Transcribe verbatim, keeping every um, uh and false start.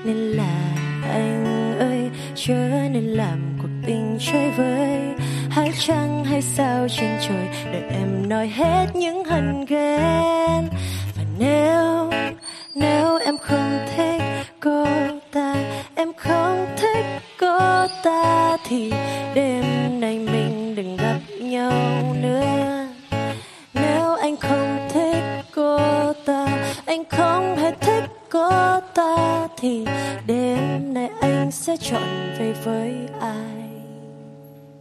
nên là anh ơi, chớ nên làm cuộc tình chơi vơi. Hãy chăng hay sao trên trời, đợi em nói hết những hận ghen. Và nếu, nếu em không thích cô ta, em không thích cô ta, thì đêm nay mình đừng gặp nhau nữa. Nếu anh không thích cô ta, anh không hề thích cô ta, thì đêm nay anh sẽ chọn về với ai.